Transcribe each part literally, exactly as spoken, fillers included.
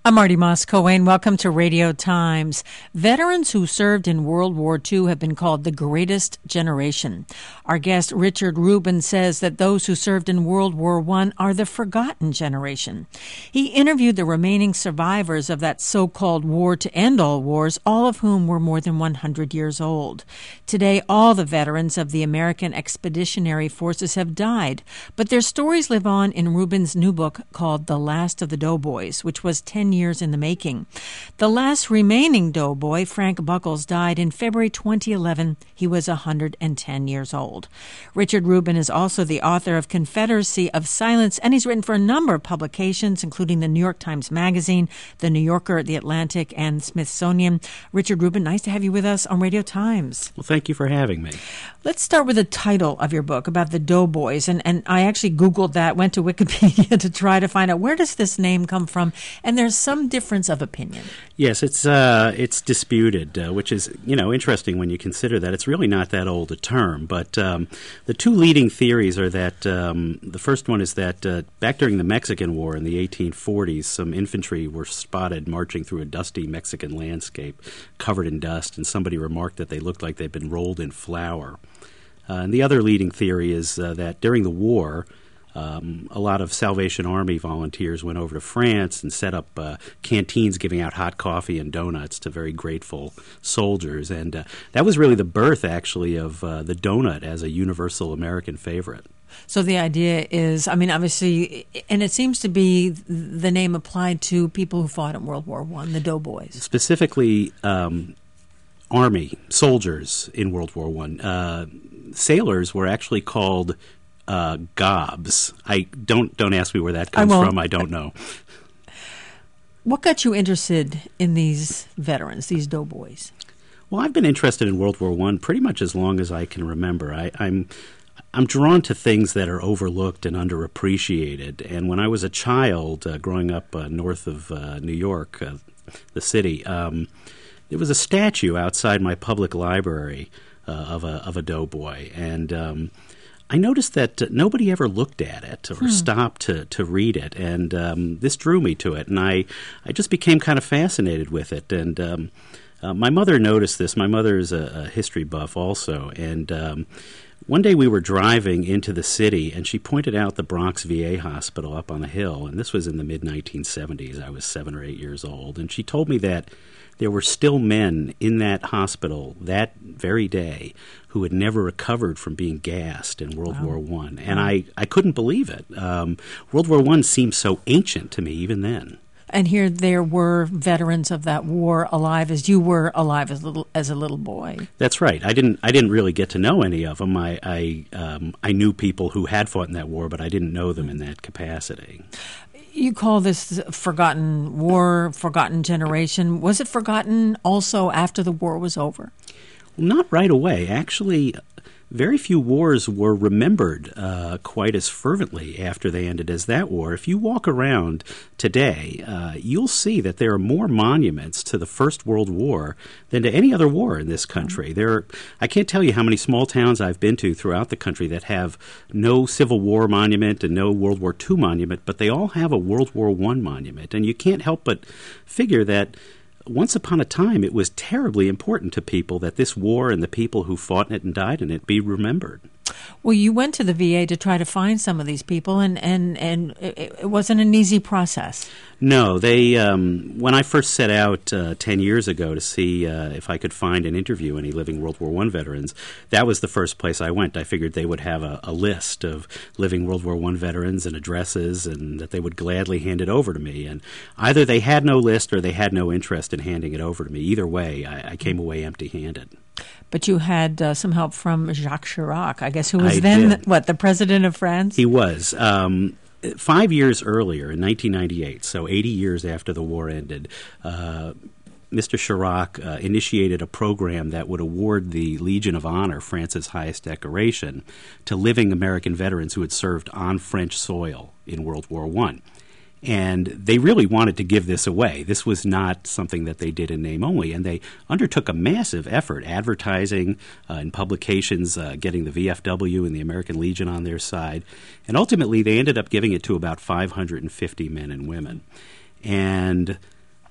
I'm Marty Moss-Coane. Welcome to Radio Times. Veterans who served in World War Two have been called the greatest generation. Our guest, Richard Rubin, says that those who served in World War One are the forgotten generation. He interviewed the remaining survivors of that so-called war to end all wars, all of whom were more than one hundred years old. Today, all the veterans of the American Expeditionary Forces have died, but their stories live on in Rubin's new book called The Last of the Doughboys, which was ten years in the making. The last remaining doughboy, Frank Buckles, died in February twenty eleven. He was one hundred ten years old. Richard Rubin is also the author of Confederacy of Silence, and he's written for a number of publications, including the New York Times Magazine, the New Yorker, the Atlantic, and Smithsonian. Richard Rubin, nice to have you with us on Radio Times. Well, thank you for having me. Let's start with the title of your book about the doughboys, and, and I actually Googled that, went to Wikipedia to try to find out where does this name come from, and there's some difference of opinion. Yes, it's uh, it's disputed, uh, which is, you know, interesting when you consider that it's really not that old a term. But um, the two leading theories are that um, the first one is that uh, back during the Mexican War in the eighteen forties, some infantry were spotted marching through a dusty Mexican landscape covered in dust, and somebody remarked that they looked like they'd been rolled in flour. Uh, and the other leading theory is uh, that during the war, Um, a lot of Salvation Army volunteers went over to France and set up uh, canteens giving out hot coffee and donuts to very grateful soldiers. And uh, that was really the birth, actually, of uh, the donut as a universal American favorite. So the idea is, I mean, obviously, and it seems to be the name applied to people who fought in World War One, the doughboys. Specifically, um, Army soldiers in World War One. Uh, sailors were actually called Uh, gobs. I don't don't ask me where that comes I from. I don't know. What got you interested in these veterans, these doughboys? Well, I've been interested in World War One pretty much as long as I can remember. I, I'm I'm drawn to things that are overlooked and underappreciated. And when I was a child, uh, growing up uh, north of uh, New York, uh, the city, um, there was a statue outside my public library uh, of a of a doughboy, and um, I noticed that uh, nobody ever looked at it or hmm. stopped to, to read it, and um, this drew me to it, and I, I just became kind of fascinated with it. And um, uh, my mother noticed this. My mother is a, a history buff also, and um, one day we were driving into the city, and she pointed out the Bronx V A hospital up on the hill, and this was in the mid nineteen seventies. I was seven or eight years old, and she told me that there were still men in that hospital that very day who had never recovered from being gassed in World wow. War One, and wow. I, I couldn't believe it. Um, World War One seemed so ancient to me even then. And here there were veterans of that war alive as you were alive as little as a little boy. That's right. I didn't I didn't really get to know any of them. I I, um, I knew people who had fought in that war, but I didn't know them in that capacity. You call this forgotten war, forgotten generation. Was it forgotten also after the war was over? Not right away. Actually, very few wars were remembered uh, quite as fervently after they ended as that war. If you walk around today, uh, you'll see that there are more monuments to the First World War than to any other war in this country. There are, I can't tell you how many small towns I've been to throughout the country that have no Civil War monument and no World War Two monument, but they all have a World War One monument. And you can't help but figure that once upon a time, it was terribly important to people that this war and the people who fought in it and died in it be remembered. Well, you went to the V A to try to find some of these people, and, and, and it, it wasn't an easy process. No, they. Um, when I first set out uh, ten years ago to see uh, if I could find and interview any living World War One veterans, that was the first place I went. I figured they would have a, a list of living World War One veterans and addresses, and that they would gladly hand it over to me. And either they had no list or they had no interest in handing it over to me. Either way, I, I came away empty-handed. But you had uh, some help from Jacques Chirac, I guess, who was I then, did. what, the president of France? He was. Um, five years earlier, in nineteen ninety-eight, so eighty years after the war ended, uh, Mister Chirac uh, initiated a program that would award the Legion of Honor, France's highest decoration, to living American veterans who had served on French soil in World War One. And they really wanted to give this away. This was not something that they did in name only, and they undertook a massive effort, advertising uh, in publications, uh, getting the V F W and the American Legion on their side, and ultimately they ended up giving it to about five hundred fifty men and women. And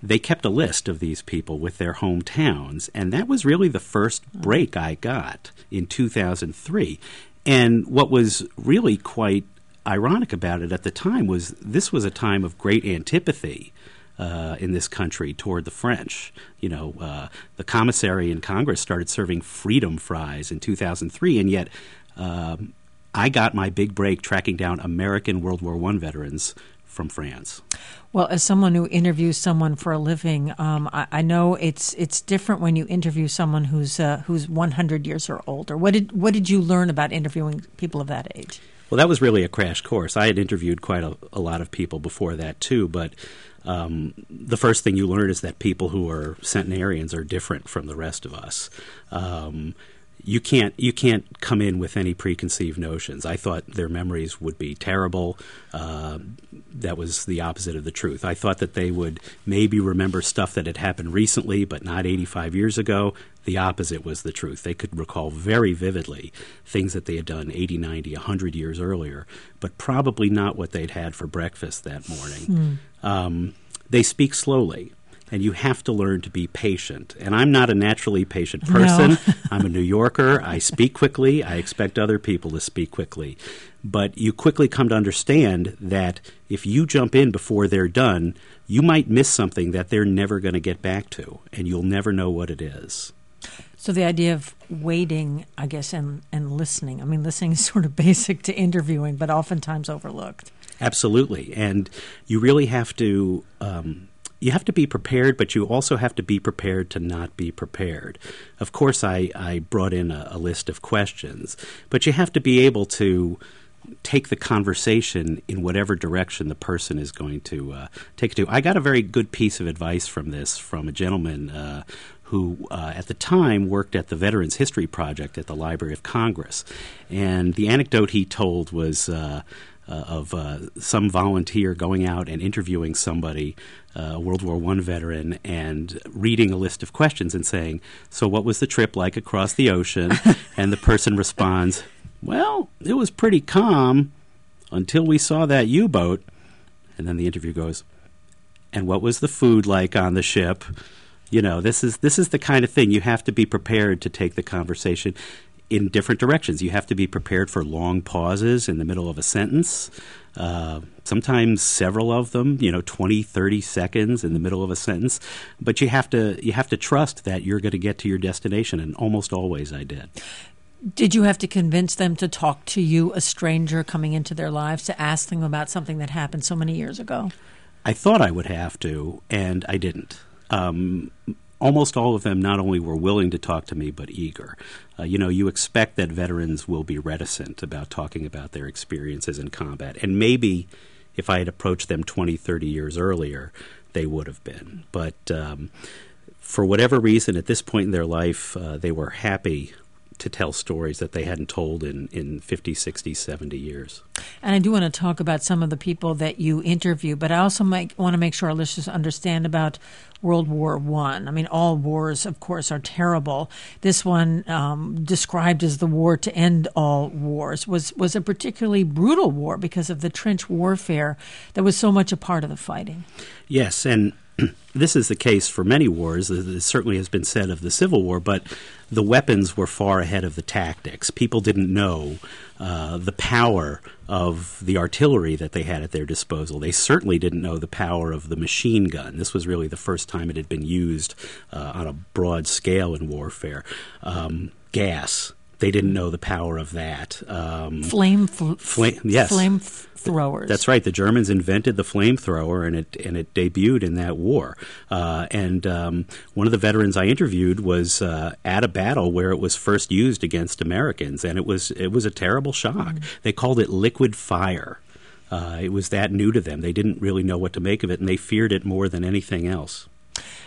they kept a list of these people with their hometowns, and that was really the first break I got in two thousand three. And what was really quite ironic about it at the time was this was a time of great antipathy uh, in this country toward the French. You know, uh, the commissary in Congress started serving freedom fries in two thousand three, and yet um, I got my big break tracking down American World War One veterans from France. Well, as someone who interviews someone for a living, um, I, I know it's it's different when you interview someone who's uh, who's one hundred years or older. What did what did you learn about interviewing people of that age? Well, that was really a crash course. I had interviewed quite a, a lot of people before that, too, but um, the first thing you learn is that people who are centenarians are different from the rest of us. Um, you can't you can't come in with any preconceived notions. I thought their memories would be terrible. Uh, that was the opposite of the truth. I thought that they would maybe remember stuff that had happened recently, but not eighty-five years ago. The opposite was the truth. They could recall very vividly things that they had done eighty, ninety, one hundred years earlier, but probably not what they'd had for breakfast that morning. Mm. Um, they speak slowly, and you have to learn to be patient. And I'm not a naturally patient person. No. I'm a New Yorker. I speak quickly. I expect other people to speak quickly. But you quickly come to understand that if you jump in before they're done, you might miss something that they're never going to get back to, and you'll never know what it is. So the idea of waiting, I guess, and, and listening. I mean, listening is sort of basic to interviewing, but oftentimes overlooked. Absolutely. And you really have to um, you have to be prepared, but you also have to be prepared to not be prepared. Of course, I, I brought in a, a list of questions, but you have to be able to take the conversation in whatever direction the person is going to uh, take it to. I got a very good piece of advice from this from a gentleman uh, who uh, at the time worked at the Veterans History Project at the Library of Congress. And the anecdote he told was uh, uh, of uh, some volunteer going out and interviewing somebody, uh, a World War One veteran, and reading a list of questions and saying, "So what was the trip like across the ocean?" And the person responds, "Well, it was pretty calm until we saw that U-boat." And then the interview goes, "And what was the food like on the ship?" You know, this is this is the kind of thing you have to be prepared to take the conversation in different directions. You have to be prepared for long pauses in the middle of a sentence, uh, sometimes several of them, you know, twenty, thirty seconds in the middle of a sentence. But you have to you have to trust that you're going to get to your destination, and almost always I did. Did you have to convince them to talk to you, a stranger coming into their lives, to ask them about something that happened so many years ago? I thought I would have to, and I didn't. Um, almost all of them not only were willing to talk to me, but eager. Uh, you know, you expect that veterans will be reticent about talking about their experiences in combat. And maybe if I had approached them twenty, thirty years earlier, they would have been. But um, for whatever reason, at this point in their life, uh, they were happy to tell stories that they hadn't told in, in fifty, sixty, seventy years. And I do want to talk about some of the people that you interview, but I also make, want to make sure our listeners understand about World War One. I. I mean, all wars, of course, are terrible. This one, um, described as the war to end all wars, was, was a particularly brutal war because of the trench warfare that was so much a part of the fighting. Yes, and this is the case for many wars. It certainly has been said of the Civil War, but the weapons were far ahead of the tactics. People didn't know uh, the power of the artillery that they had at their disposal. They certainly didn't know the power of the machine gun. This was really the first time it had been used uh, on a broad scale in warfare. Um, gas. They didn't know the power of that. Um, flame, fl- flame, yes, flame f- throwers. That's right. The Germans invented the flamethrower, and it and it debuted in that war. Uh, and um, one of the veterans I interviewed was uh, at a battle where it was first used against Americans, and it was it was a terrible shock. Mm. They called it liquid fire. Uh, it was that new to them. They didn't really know what to make of it, and they feared it more than anything else.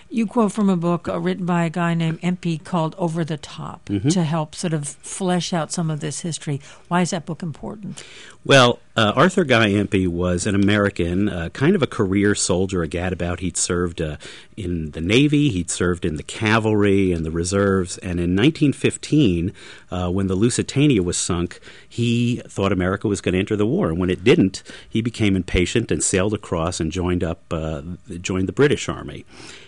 You quote from a book uh, written by a guy named Empey called Over the Top mm-hmm. to help sort of flesh out some of this history. Why is that book important? Well, uh, Arthur Guy Empey was an American, uh, kind of a career soldier, a gadabout. He'd served uh, in the Navy, he'd served in the cavalry and the reserves, and in nineteen fifteen, uh, when the Lusitania was sunk, he thought America was going to enter the war. And when it didn't, he became impatient and sailed across and joined up, uh, joined the British Army.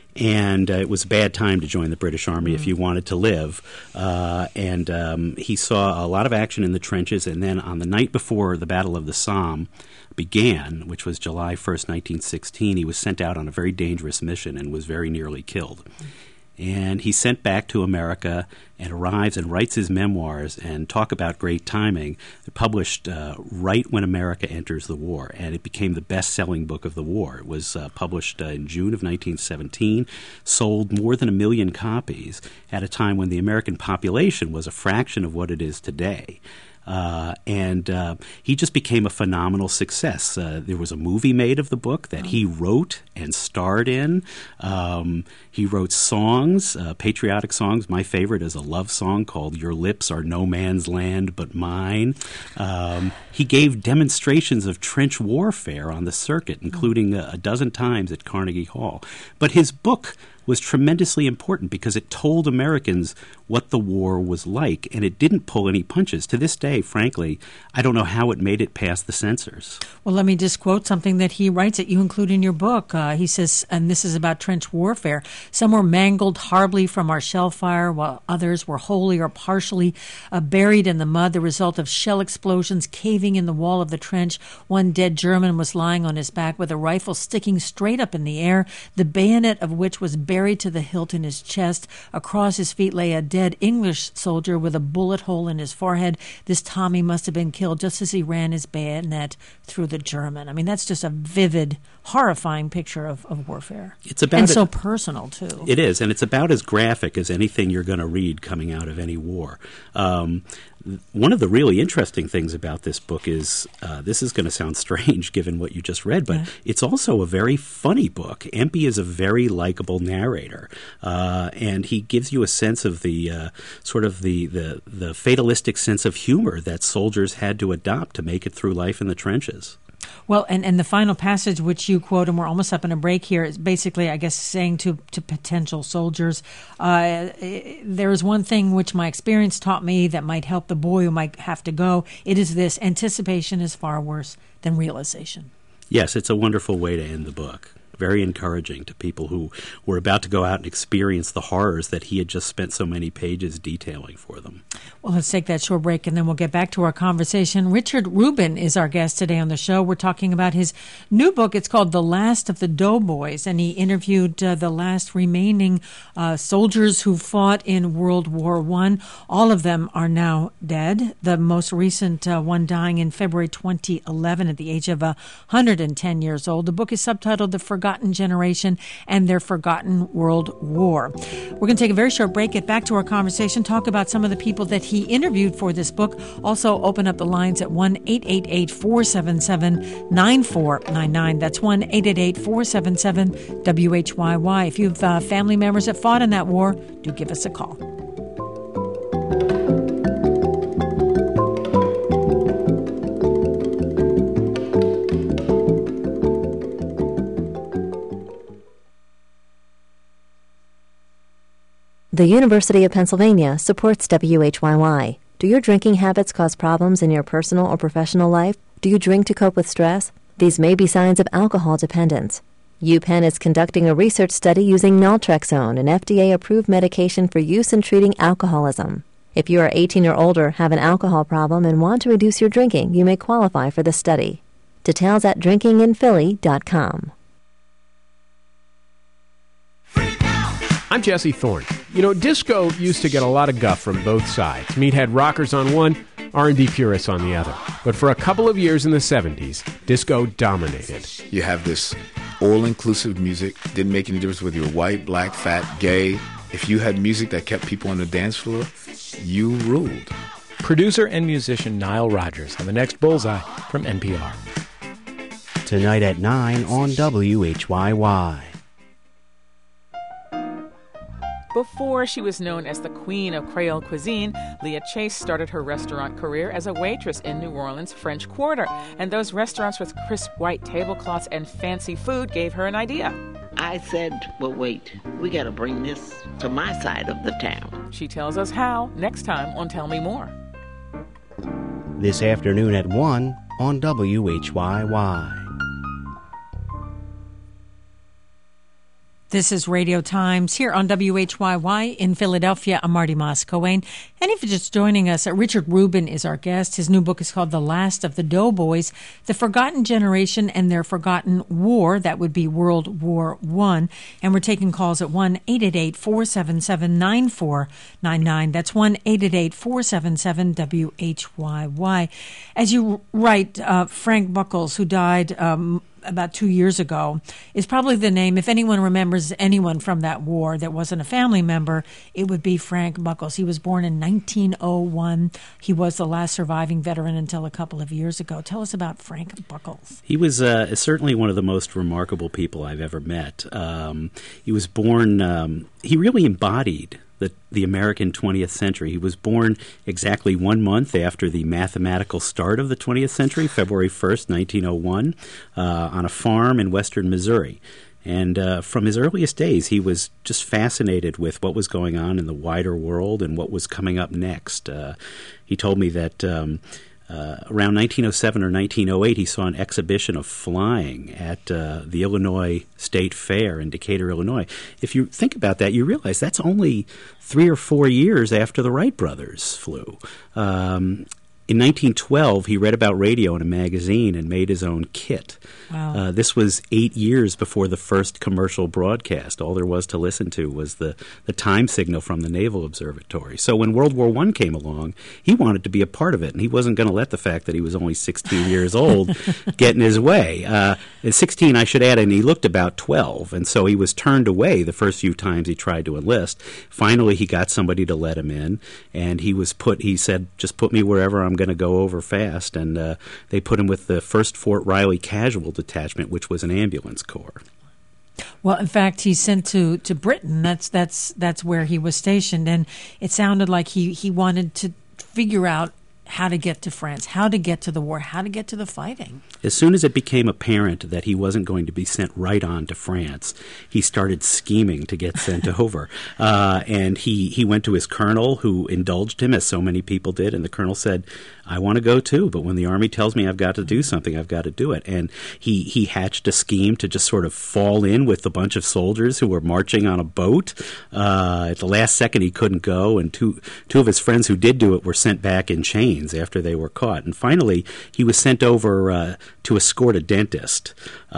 And uh, it was a bad time to join the British Army mm. if you wanted to live. Uh, and um, he saw a lot of action in the trenches. And then on the night before the Battle of the Somme began, which was July first, nineteen sixteen, he was sent out on a very dangerous mission and was very nearly killed. Mm. And he's sent back to America and arrives and writes his memoirs, and talk about great timing. They're published uh, right when America enters the war, and it became the best-selling book of the war. It was uh, published uh, in June of nineteen seventeen, sold more than a million copies at a time when the American population was a fraction of what it is today. Uh, and uh, he just became a phenomenal success. Uh, there was a movie made of the book that he wrote and starred in. Um, he wrote songs, uh, patriotic songs. My favorite is a love song called Your Lips Are No Man's Land But Mine. Um, he gave demonstrations of trench warfare on the circuit, including a, a dozen times at Carnegie Hall. But his book was tremendously important because it told Americans what the war was like, and it didn't pull any punches. To this day, frankly, I don't know how it made it past the censors. Well, let me just quote something that he writes that you include in your book. Uh, he says, and this is about trench warfare, some were mangled horribly from our shell fire, while others were wholly or partially uh, buried in the mud, the result of shell explosions caving in the wall of the trench. One dead German was lying on his back with a rifle sticking straight up in the air, the bayonet of which was buried to the hilt in his chest. Across his feet lay a dead English soldier with a bullet hole in his forehead. This Tommy must have been killed just as he ran his bayonet through the German. I mean, that's just a vivid, horrifying picture of, of warfare. It's about and it, so personal, too. It is, and it's about as graphic as anything you're going to read coming out of any war. Um, One of the really interesting things about this book is, uh, this is going to sound strange given what you just read, but yeah. it's also a very funny book. Empey is a very likable narrator, uh, and he gives you a sense of the uh, sort of the, the, the fatalistic sense of humor that soldiers had to adopt to make it through life in the trenches. Well, and, and the final passage which you quote, and we're almost up in a break here, is basically, I guess, saying to, to potential soldiers, uh, there is one thing which my experience taught me that might help the boy who might have to go. It is this: anticipation is far worse than realization. Yes, it's a wonderful way to end the book. Very encouraging to people who were about to go out and experience the horrors that he had just spent so many pages detailing for them. Well, let's take that short break, and then we'll get back to our conversation. Richard Rubin is our guest today on the show. We're talking about his new book. It's called The Last of the Doughboys, and he interviewed uh, the last remaining uh, soldiers who fought in World War One. All of them are now dead, the most recent uh, one dying in February twenty eleven at the age of uh, one hundred ten years old. The book is subtitled The Forgotten Generation and Their Forgotten World War. We're going to take a very short break, get back to our conversation, talk about some of the people that he interviewed for this book. Also open up the lines at one eight eight eight, four seven seven, nine four nine nine. That's one eight eight eight, four seven seven, W H Y Y. If you have uh, family members that fought in that war, do give us a call. The University of Pennsylvania supports W H Y Y. Do your drinking habits cause problems in your personal or professional life? Do you drink to cope with stress? These may be signs of alcohol dependence. UPenn is conducting a research study using naltrexone, an F D A-approved medication for use in treating alcoholism. If you are eighteen or older, have an alcohol problem, and want to reduce your drinking, you may qualify for the study. Details at drinking in philly dot com. I'm Jesse Thorne. You know, disco used to get a lot of guff from both sides. Meathead rockers on one, R and B purists on the other. But for a couple of years in the seventies, disco dominated. You have this all-inclusive music. Didn't make any difference whether you were white, black, fat, gay. If you had music that kept people on the dance floor, you ruled. Producer and musician Nile Rodgers on the next Bullseye from N P R. Tonight at nine on W H Y Y. Before she was known as the queen of Creole cuisine, Leah Chase started her restaurant career as a waitress in New Orleans' French Quarter. And those restaurants with crisp white tablecloths and fancy food gave her an idea. I said, well, wait, we got to bring this to my side of the town. She tells us how next time on Tell Me More. This afternoon at one on W H Y Y. This is Radio Times here on W H Y Y in Philadelphia. I'm Marty Moss-Coane. And if you're just joining us, Richard Rubin is our guest. His new book is called The Last of the Doughboys, The Forgotten Generation and Their Forgotten War. That would be World War One. And we're taking calls at one eight eight eight, four seven seven, nine four nine nine. That's one eight eight eight, four seven seven, W H Y Y. As you write, uh, Frank Buckles, who died um, about two years ago, is probably the name. If anyone remembers anyone from that war that wasn't a family member, it would be Frank Buckles. He was born in nineteen oh one. He was the last surviving veteran until a couple of years ago. Tell us about Frank Buckles. He was uh, certainly one of the most remarkable people I've ever met. Um, he was born, um, he really embodied The, the American twentieth century. He was born exactly one month after the mathematical start of the twentieth century, February first, nineteen oh one, uh, on a farm in western Missouri. And uh, from his earliest days, he was just fascinated with what was going on in the wider world and what was coming up next. Uh, he told me that um, Uh, around nineteen oh seven or nineteen oh eight, he saw an exhibition of flying at uh, the Illinois State Fair in Decatur, Illinois. If you think about that, you realize that's only three or four years after the Wright brothers flew. Um, in nineteen twelve, he read about radio in a magazine and made his own kit. Wow. Uh, this was eight years before the first commercial broadcast. All there was to listen to was the, the time signal from the Naval Observatory. So when World War One came along, he wanted to be a part of it, and he wasn't going to let the fact that he was only sixteen years old get in his way. Uh, at sixteen, I should add, and he looked about twelve, and so he was turned away the first few times he tried to enlist. Finally, he got somebody to let him in, and he was put. He said, just put me wherever I'm going to go over fast, and uh, they put him with the first Fort Riley Casual Detachment, which was an ambulance corps. Well, in fact, he's sent to, to Britain. That's that's that's where he was stationed, and it sounded like he, he wanted to figure out how to get to France, how to get to the war, how to get to the fighting. As soon as it became apparent that he wasn't going to be sent right on to France, he started scheming to get sent over. Uh, and he, he went to his colonel, who indulged him, as so many people did, and the colonel said, I want to go too, but when the Army tells me I've got to do something, I've got to do it. And he, he hatched a scheme to just sort of fall in with a bunch of soldiers who were marching on a boat. Uh, at the last second, he couldn't go, and two, two of his friends who did do it were sent back in chains after they were caught. And finally, he was sent over uh, to escort a dentist.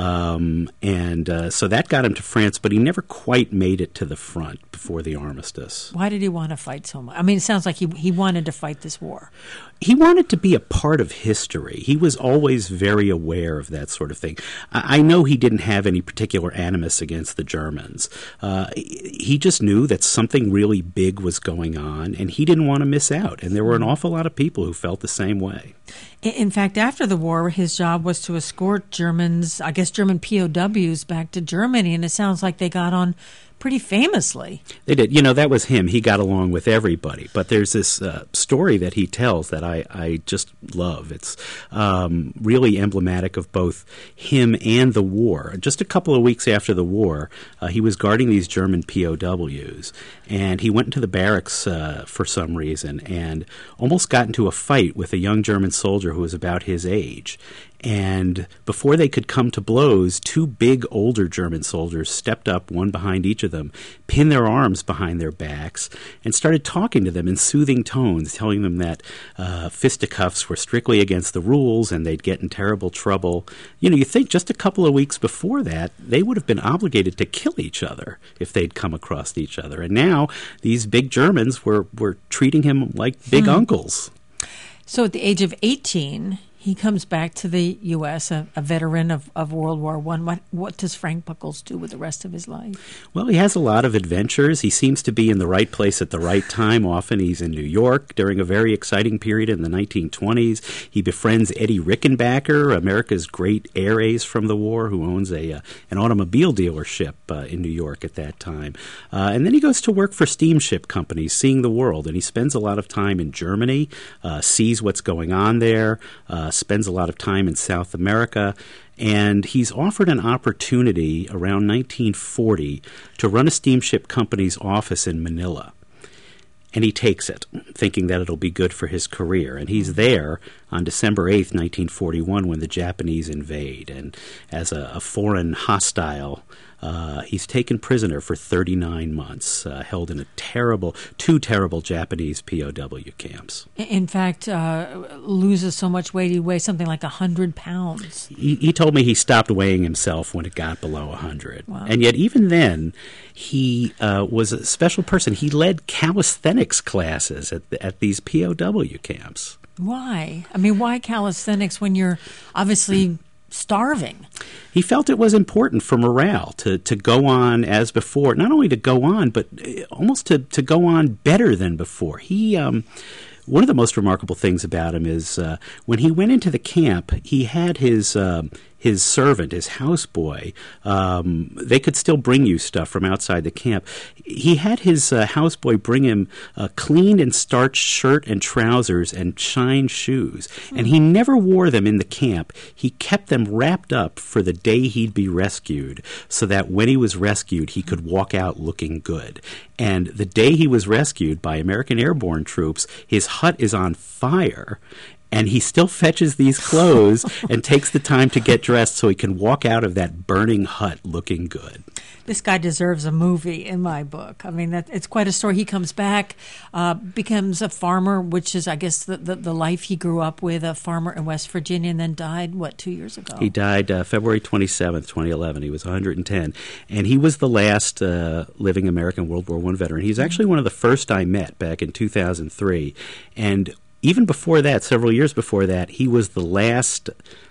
Um, and uh, so that got him to France, but he never quite made it to the front before the armistice. Why did he want to fight so much? I mean, it sounds like he he wanted to fight this war. He wanted to be a part of history. He was always very aware of that sort of thing. I, I know he didn't have any particular animus against the Germans. Uh, he just knew that something really big was going on, and he didn't want to miss out. And there were an awful lot of people who felt the same way. In fact, after the war, his job was to escort Germans, I guess German P O Ws, back to Germany, and it sounds like they got on pretty famously. They did. You know, that was him. He got along with everybody. But there's this uh, story that he tells that I, I just love. It's um, really emblematic of both him and the war. Just a couple of weeks after the war, uh, he was guarding these German P O Ws, and he went into the barracks uh, for some reason and almost got into a fight with a young German soldier who was about his age. And before they could come to blows, two big older German soldiers stepped up, one behind each of them, pinned their arms behind their backs, and started talking to them in soothing tones, telling them that uh, fisticuffs were strictly against the rules and they'd get in terrible trouble. You know, you think just a couple of weeks before that, they would have been obligated to kill each other if they'd come across each other. And now these big Germans were, were treating him like big hmm. uncles. So at the age of eighteen, He comes back to the U S, a, a veteran of, of World War One. What what does Frank Buckles do with the rest of his life? Well, he has a lot of adventures. He seems to be in the right place at the right time. Often he's in New York during a very exciting period in the nineteen twenties. He befriends Eddie Rickenbacker, America's great air ace from the war, who owns a uh, an automobile dealership uh, in New York at that time. Uh, and then he goes to work for steamship companies, seeing the world. And he spends a lot of time in Germany, uh, sees what's going on there, uh, spends a lot of time in South America, and he's offered an opportunity around nineteen forty to run a steamship company's office in Manila. And he takes it, thinking that it'll be good for his career. And he's there on December eighth, nineteen forty-one, when the Japanese invade. And as a, a foreign hostile, uh, he's taken prisoner for thirty-nine months, uh, held in a terrible, two terrible Japanese P O W camps. In fact, uh, loses so much weight, he weighs something like one hundred pounds. He, he told me he stopped weighing himself when it got below one hundred. Wow. And yet even then, he uh, was a special person. He led calisthenics classes at, the, at these P O W camps. Why? I mean, why calisthenics when you're obviously starving? He felt it was important for morale to, to go on as before, not only to go on, but almost to, to go on better than before. He, um, one of the most remarkable things about him is uh, when he went into the camp, he had his um, his servant, his houseboy. Um, they could still bring you stuff from outside the camp. He had his uh, houseboy bring him a cleaned and starched shirt and trousers and shined shoes. Mm. And he never wore them in the camp. He kept them wrapped up for the day he'd be rescued, so that when he was rescued, he could walk out looking good. And the day he was rescued by American airborne troops, his hut is on fire. And he still fetches these clothes and takes the time to get dressed so he can walk out of that burning hut looking good. This guy deserves a movie in my book. I mean, that, it's quite a story. He comes back, uh, becomes a farmer, which is, I guess, the, the, the life he grew up with, a farmer in West Virginia, and then died, what, two years ago? He died uh, February twenty-seventh, twenty eleven. He was one hundred ten. And he was the last uh, living American World War One veteran. He's actually one of the first I met back in two thousand three. And even before that, several years before that, he was the last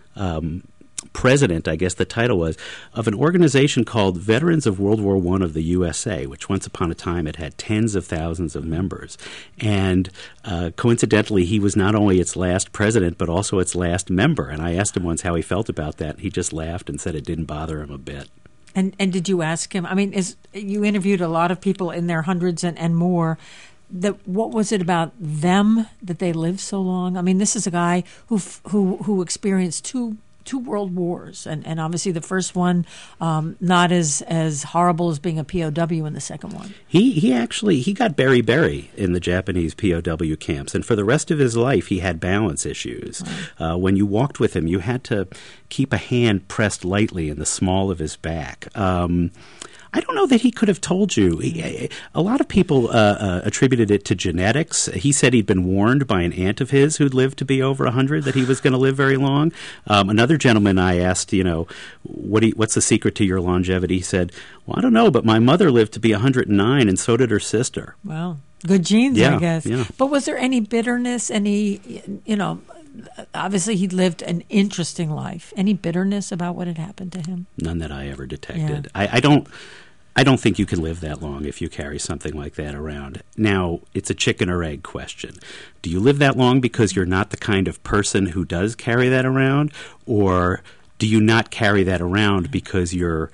um, president, I guess the title was, of an organization called Veterans of World War One of the U S A, which once upon a time it had tens of thousands of members. And uh, coincidentally, he was not only its last president, but also its last member. And I asked him once how he felt about that. He just laughed and said it didn't bother him a bit. And and did you ask him? I mean, is you interviewed a lot of people in their hundreds and, and more. That what was it about them that they lived so long? I mean, this is a guy who who who experienced two two world wars, and, and obviously the first one um, not as as horrible as being a P O W in the second one. He he actually he got beriberi in the Japanese P O W camps, and for the rest of his life he had balance issues. Wow. Uh, when you walked with him, you had to keep a hand pressed lightly in the small of his back. Um, I don't know that he could have told you. He, a lot of people uh, uh, attributed it to genetics. He said he'd been warned by an aunt of his who'd lived to be over one hundred that he was going to live very long. Um, another gentleman I asked, you know, what do you, what's the secret to your longevity? He said, well, I don't know, but my mother lived to be one hundred nine, and so did her sister. Wow. Good genes, yeah, I guess. Yeah. But was there any bitterness, any, you know, obviously he lived an interesting life. Any bitterness about what had happened to him? None that I ever detected. Yeah. I, I don't... I don't think you can live that long if you carry something like that around. Now, it's a chicken or egg question. Do you live that long because you're not the kind of person who does carry that around, or do you not carry that around because you're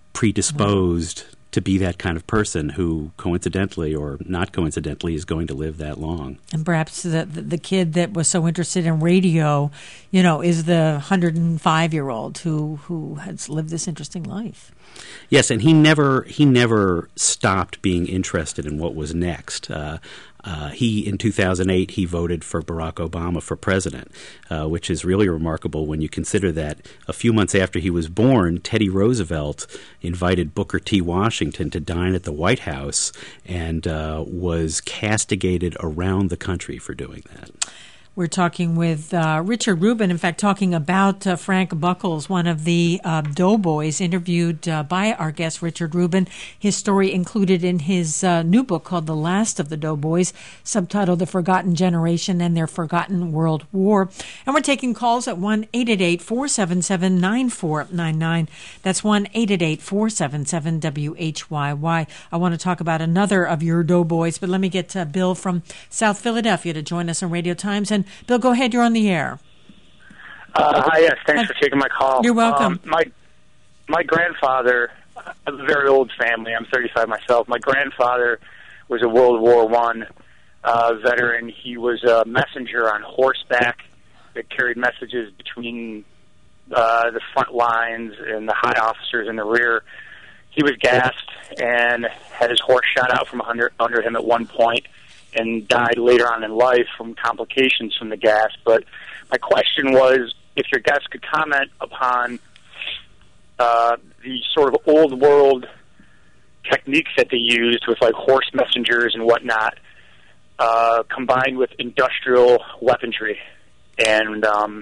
predisposed wow. to be that kind of person who coincidentally or not coincidentally is going to live that long? And perhaps the, the, the kid that was so interested in radio, you know, is the one hundred five-year-old who, who has lived this interesting life. Yes, and he never he never stopped being interested in what was next. Uh, uh, he, in two thousand eight, he voted for Barack Obama for president, uh, which is really remarkable when you consider that a few months after he was born, Teddy Roosevelt invited Booker T. Washington to dine at the White House and uh, was castigated around the country for doing that. We're talking with uh, Richard Rubin, in fact, talking about uh, Frank Buckles, one of the uh, Doughboys, interviewed uh, by our guest, Richard Rubin. His story included in his uh, new book called The Last of the Doughboys, subtitled The Forgotten Generation and Their Forgotten World War. And we're taking calls at one eight eight eight, four seven seven, nine four nine nine. That's one eight eight eight, four seven seven, W H Y Y. I want to talk about another of your Doughboys, but let me get uh, Bill from South Philadelphia to join us on Radio Times. And Bill, go ahead. You're on the air. Uh, hi, yes. Thanks for taking my call. You're welcome. Um, my my grandfather, I have a very old family. I'm thirty-five myself. My grandfather was a World War One uh, veteran. He was a messenger on horseback that carried messages between uh, the front lines and the high officers in the rear. He was gassed and had his horse shot out from under, under him at one point, and died later on in life from complications from the gas. But my question was if your guests could comment upon uh, the sort of old world techniques that they used with like horse messengers and whatnot, uh, combined with industrial weaponry, and um,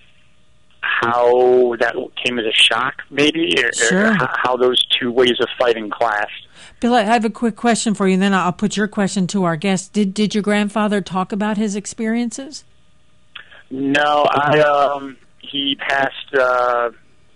how that came as a shock, maybe, or, sure. or how those two ways of fighting clashed. Bill, I have a quick question for you, and then I'll put your question to our guest. Did did your grandfather talk about his experiences? No, I um, he passed uh,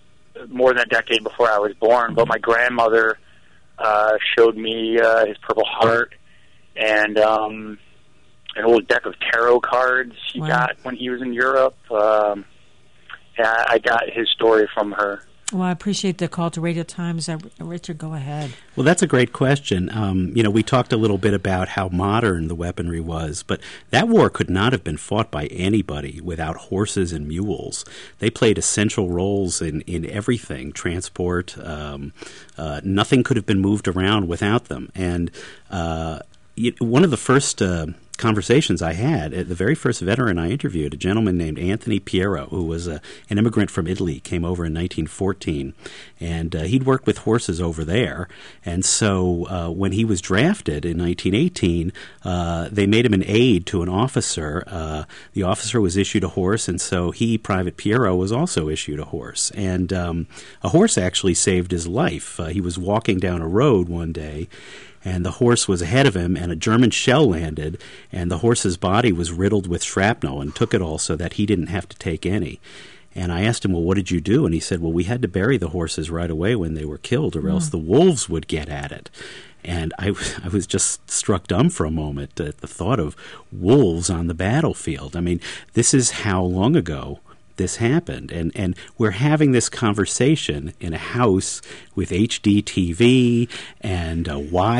more than a decade before I was born, but my grandmother uh, showed me uh, his Purple Heart and um, an old deck of tarot cards he Wow. got when he was in Europe. Um, and I got his story from her. Well, I appreciate the call to Radio Times. Uh, Richard, go ahead. Well, that's a great question. Um, you know, we talked a little bit about how modern the weaponry was, but that war could not have been fought by anybody without horses and mules. They played essential roles in, in everything, transport. Um, uh, nothing could have been moved around without them. And uh, it, one of the first uh, conversations I had, the very first veteran I interviewed, a gentleman named Anthony Piero, who was a, an immigrant from Italy, came over in nineteen fourteen, and uh, he'd worked with horses over there. And so uh, when he was drafted in nineteen eighteen, uh, they made him an aide to an officer. Uh, the officer was issued a horse, and so he, Private Piero, was also issued a horse. And um, a horse actually saved his life. Uh, he was walking down a road one day, and the horse was ahead of him, and a German shell landed, and the horse's body was riddled with shrapnel and took it all so that he didn't have to take any. And I asked him, well, what did you do? And he said, well, we had to bury the horses right away when they were killed, or mm. else the wolves would get at it. And I, I was just struck dumb for a moment at the thought of wolves on the battlefield. I mean, this is how long ago this happened, and and we're having this conversation in a house with H D T V and uh,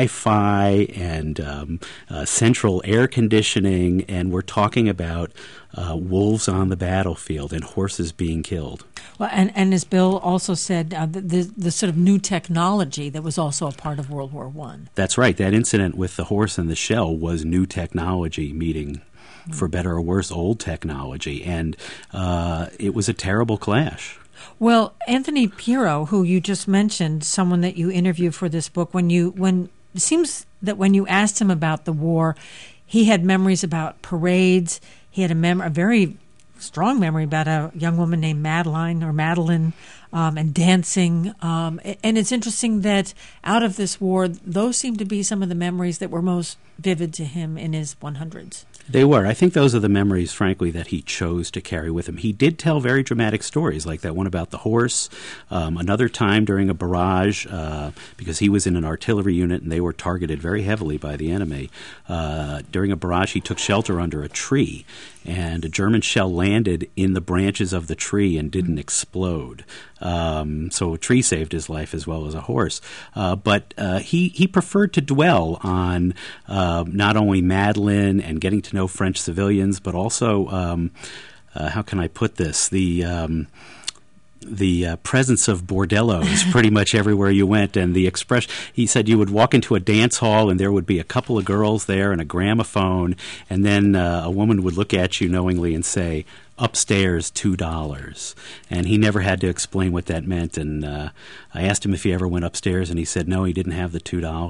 Wi-Fi and um, uh, central air conditioning, and we're talking about uh, wolves on the battlefield and horses being killed. Well, and, and as Bill also said, uh, the, the the sort of new technology that was also a part of World War One. That's right. That incident with the horse and the shell was new technology meeting, for better or worse, old technology, and uh, it was a terrible clash. Well, Anthony Piero, who you just mentioned, someone that you interviewed for this book, when you when it seems that when you asked him about the war, he had memories about parades. He had a mem- a very strong memory about a young woman named Madeline or Madeline um, and dancing. Um, and it's interesting that out of this war, those seem to be some of the memories that were most vivid to him in his hundreds. They were. I think those are the memories, frankly, that he chose to carry with him. He did tell very dramatic stories, like that one about the horse. Um, another time during a barrage, uh, because he was in an artillery unit and they were targeted very heavily by the enemy. Uh, during a barrage, he took shelter under a tree, and a German shell landed in the branches of the tree and didn't explode. Um, so a tree saved his life as well as a horse. Uh, but uh, he, he preferred to dwell on uh, not only Madeline and getting to know French civilians, but also, um, uh, how can I put this, the um, the uh, presence of bordellos pretty much everywhere you went, and the expression. He said you would walk into a dance hall and there would be a couple of girls there and a gramophone, and then uh, a woman would look at you knowingly and say, upstairs, two dollars. And he never had to explain what that meant, and uh, I asked him if he ever went upstairs, and he said no, he didn't have the two dollars.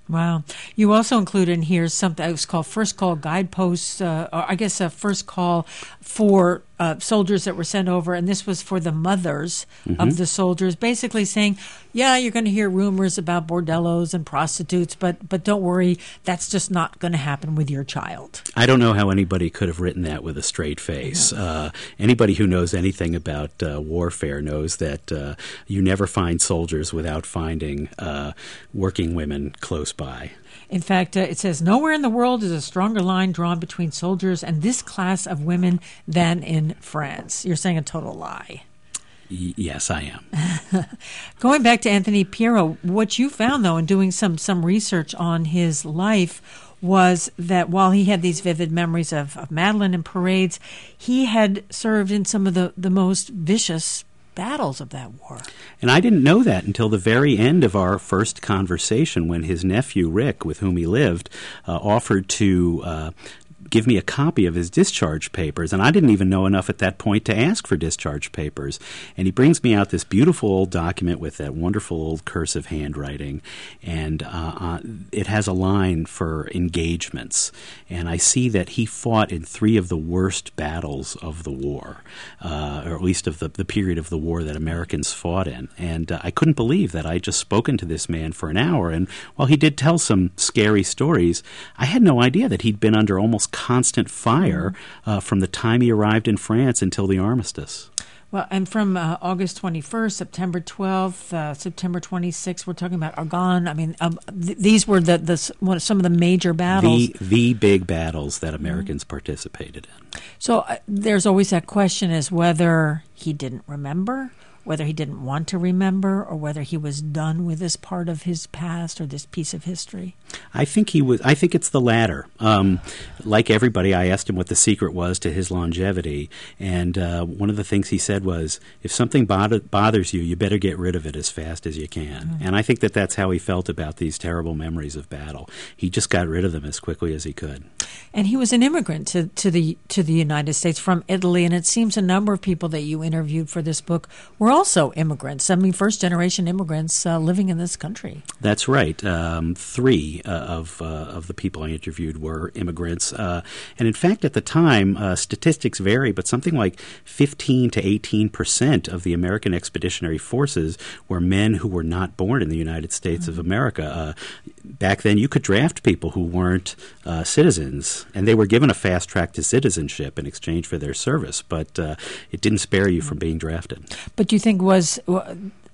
Wow. You also include in here something that was called First Call Guideposts, uh, or I guess a first call for uh, soldiers that were sent over, and this was for the mothers mm-hmm. of the soldiers, basically saying, yeah, you're going to hear rumors about bordellos and prostitutes, but, but don't worry, that's just not going to happen with your child. I don't know how anybody could have written that with a straight face. Yeah. Uh, anybody who knows anything about uh, warfare knows that uh, you never find soldiers without finding uh, working women close by. In fact, uh, it says, nowhere in the world is a stronger line drawn between soldiers and this class of women than in France. You're saying a total lie. Y- yes, I am. Going back to Anthony Piero, what you found, though, in doing some, some research on his life was that while he had these vivid memories of, of Madeline and parades, he had served in some of the, the most vicious battles of that war. And I didn't know that until the very end of our first conversation when his nephew, Rick, with whom he lived, uh, offered to uh, give me a copy of his discharge papers, and I didn't even know enough at that point to ask for discharge papers. And he brings me out this beautiful old document with that wonderful old cursive handwriting, and uh, uh, it has a line for engagements. And I see that he fought in three of the worst battles of the war, uh, or at least of the, the period of the war that Americans fought in. And uh, I couldn't believe that I had just spoken to this man for an hour, and while he did tell some scary stories, I had no idea that he'd been under almost constant fire uh, from the time he arrived in France until the armistice. Well, and from uh, August twenty-first, September twelfth, uh, September twenty-sixth, we're talking about Argonne. I mean, um, th- these were the, the one, some of the major battles. The, the big battles that Americans mm-hmm. participated in. So uh, there's always that question as whether he didn't remember, whether he didn't want to remember, or whether he was done with this part of his past or this piece of history. I think he was. I think it's the latter. Um, like everybody, I asked him what the secret was to his longevity, and uh, one of the things he said was, "If something bother, bothers you, you better get rid of it as fast as you can." Mm-hmm. And I think that that's how he felt about these terrible memories of battle. He just got rid of them as quickly as he could. And he was an immigrant to, to the to the United States from Italy, and it seems a number of people that you interviewed for this book were also immigrants. I mean, first generation immigrants uh, living in this country. That's right. Um, three uh, of uh, of the people I interviewed were immigrants, uh, and in fact, at the time, uh, statistics vary, but something like fifteen to eighteen percent of the American Expeditionary Forces were men who were not born in the United States mm-hmm. of America. Uh, back then, you could draft people who weren't uh, citizens, and they were given a fast track to citizenship in exchange for their service, but uh, it didn't spare you from being drafted. But do you think was uh,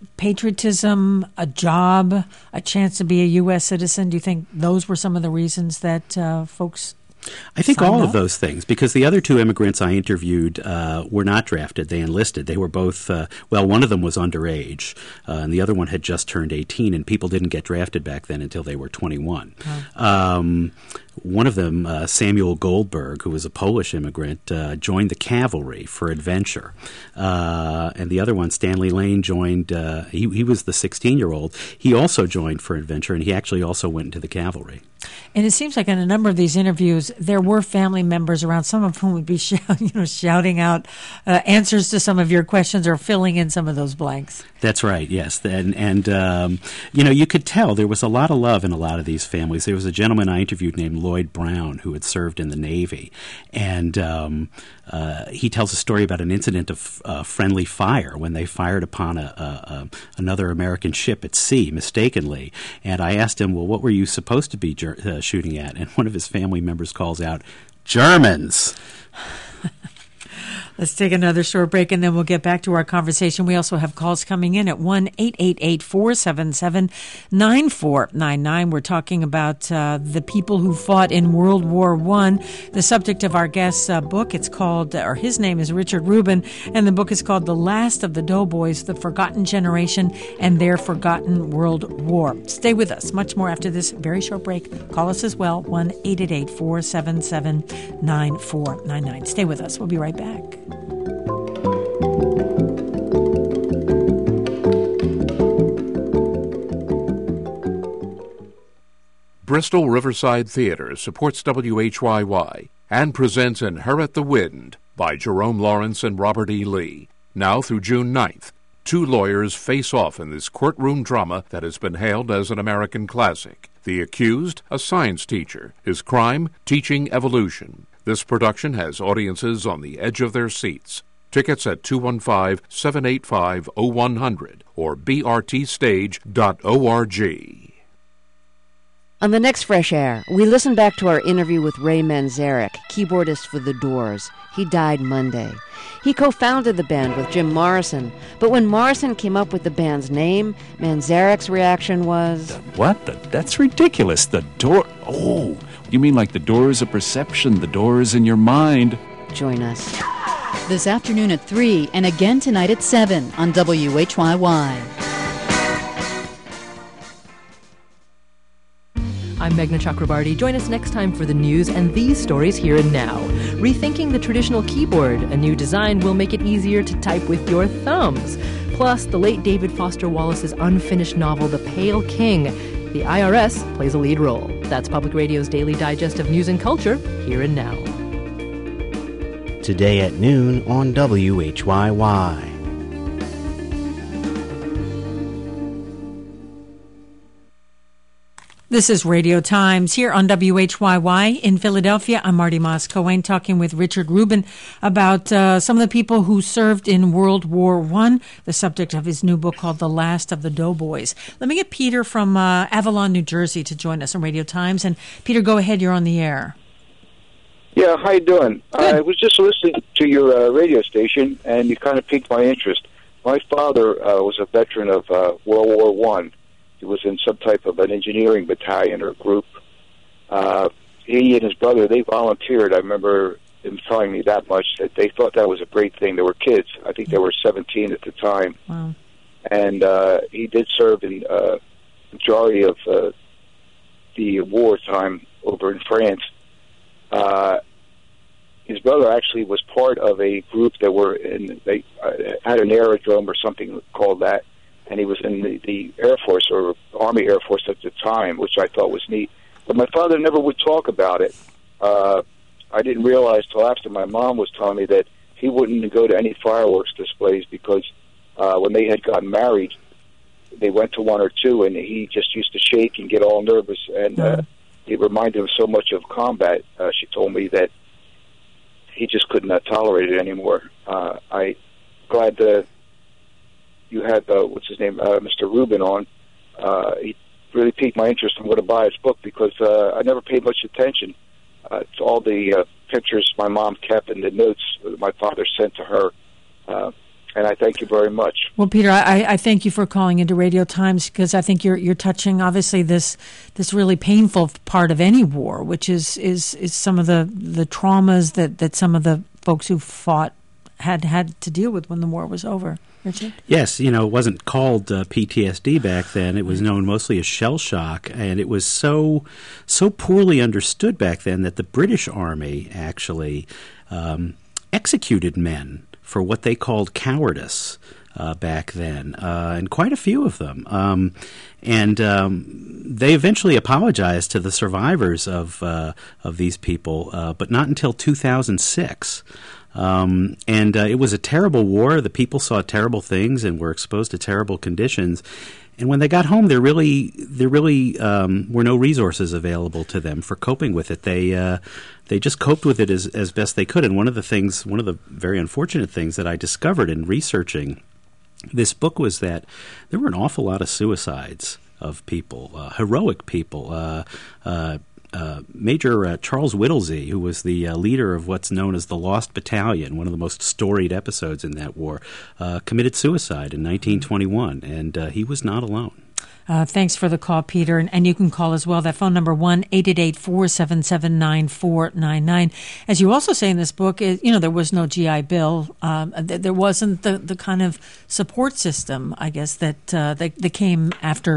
patriotism, a job, a chance to be a U S citizen, do you think those were some of the reasons that uh, folks I think all up? of those things, because the other two immigrants I interviewed uh, were not drafted. They enlisted. They were both, uh, well, one of them was underage, uh, and the other one had just turned eighteen, and people didn't get drafted back then until they were twenty-one. Oh. Um, one of them, uh, Samuel Goldberg, who was a Polish immigrant, uh, joined the cavalry for adventure. Uh, and the other one, Stanley Lane, joined, uh, he, he was the sixteen-year-old. He also joined for adventure, and he actually also went into the cavalry. And it seems like in a number of these interviews, there were family members around, some of whom would be shout, you know, shouting out uh, answers to some of your questions or filling in some of those blanks. That's right, yes. And, and um, you know, you could tell there was a lot of love in a lot of these families. There was a gentleman I interviewed named Lloyd Brown who had served in the Navy. And um, uh, he tells a story about an incident of uh, friendly fire when they fired upon a, a, a, another American ship at sea mistakenly. And I asked him, well, what were you supposed to be ger- uh, shooting at? And one of his family members calls out, Germans. Let's take another short break, and then we'll get back to our conversation. We also have calls coming in at one eight eight eight, four seven seven, nine four nine nine. We're talking about uh, the people who fought in World War One. The subject of our guest's uh, book, it's called, or his name is Richard Rubin, and the book is called The Last of the Doughboys, The Forgotten Generation and Their Forgotten World War. Stay with us. Much more after this very short break. Call us as well, one eight eight eight, four seven seven, nine four nine nine. Stay with us. We'll be right back. Bristol Riverside Theater supports W H Y Y and presents Inherit the Wind by Jerome Lawrence and Robert E. Lee, now through June ninth. Two lawyers face off in this courtroom drama that has been hailed as an American classic. The accused, a science teacher. His crime, teaching evolution. This production has audiences on the edge of their seats. Tickets at two one five, seven eight five, oh one hundred or b r t stage dot org. On the next Fresh Air, we listen back to our interview with Ray Manzarek, keyboardist for The Doors. He died Monday. He co-founded the band with Jim Morrison, but when Morrison came up with the band's name, Manzarek's reaction was... What? The, that's ridiculous. The door... Oh, you mean like the doors of perception, the doors in your mind. Join us. This afternoon at three and again tonight at seven on W H Y Y. I'm Meghna Chakrabarty. Join us next time for the news and these stories here and now. Rethinking the traditional keyboard. A new design will make it easier to type with your thumbs. Plus, the late David Foster Wallace's unfinished novel, The Pale King. The I R S plays a lead role. That's Public Radio's daily digest of news and culture, here and now. Today at noon on W H Y Y. This is Radio Times here on W H Y Y in Philadelphia. I'm Marty Moss-Cohen talking with Richard Rubin about uh, some of the people who served in World War One, the subject of his new book called The Last of the Doughboys. Let me get Peter from uh, Avalon, New Jersey to join us on Radio Times. And Peter, go ahead. You're on the air. Yeah, how you doing? I was just listening to your uh, radio station, and you kind of piqued my interest. My father uh, was a veteran of uh, World War One. He was in some type of an engineering battalion or group. Uh, he and his brother, they volunteered. I remember him telling me that much, that they thought that was a great thing. They were kids. I think they were seventeen at the time. Wow. And uh, he did serve in uh, majority of uh, the wartime over in France. Uh, his brother actually was part of a group that were in, they uh, had an aerodrome or something called that. And he was in the, the Air Force or Army Air Force at the time, which I thought was neat. But my father never would talk about it. Uh, I didn't realize till after my mom was telling me that he wouldn't go to any fireworks displays because uh, when they had gotten married, they went to one or two, and he just used to shake and get all nervous. And uh, it reminded him so much of combat. Uh, she told me that he just could not tolerate it anymore. Uh, I'm glad to... You had, uh, what's his name, uh, Mister Rubin on. Uh, he really piqued my interest. I'm going to buy his book because uh, I never paid much attention uh, to all the uh, pictures my mom kept and the notes that my father sent to her. Uh, and I thank you very much. Well, Peter, I, I thank you for calling into Radio Times because I think you're you're touching, obviously, this this really painful part of any war, which is is, is some of the, the traumas that, that some of the folks who fought had had to deal with when the war was over. Richard? Yes, you know, it wasn't called uh, P T S D back then. It was known mostly as shell shock, and it was so so poorly understood back then that the British Army actually um, executed men for what they called cowardice uh, back then, uh, and quite a few of them. Um, and um, they eventually apologized to the survivors of uh, of these people, uh, but not until two thousand six. Um, and uh, it was a terrible war. The people saw terrible things and were exposed to terrible conditions. And when they got home, there really, there really um, were no resources available to them for coping with it. They, uh, they just coped with it as, as best they could. And one of the things, one of the very unfortunate things that I discovered in researching this book was that there were an awful lot of suicides of people, uh, heroic people. Uh, uh, Uh, Major uh, Charles Whittlesey, who was the uh, leader of what's known as the Lost Battalion, one of the most storied episodes in that war, uh, committed suicide in nineteen twenty-one, and uh, he was not alone. Uh, thanks for the call, Peter. And, and you can call as well. That phone number, one eight eight eight, four seven seven, nine four nine nine. As you also say in this book, is, you know, there was no G I Bill. Um, th- there wasn't the, the kind of support system, I guess, that, uh, that, that came after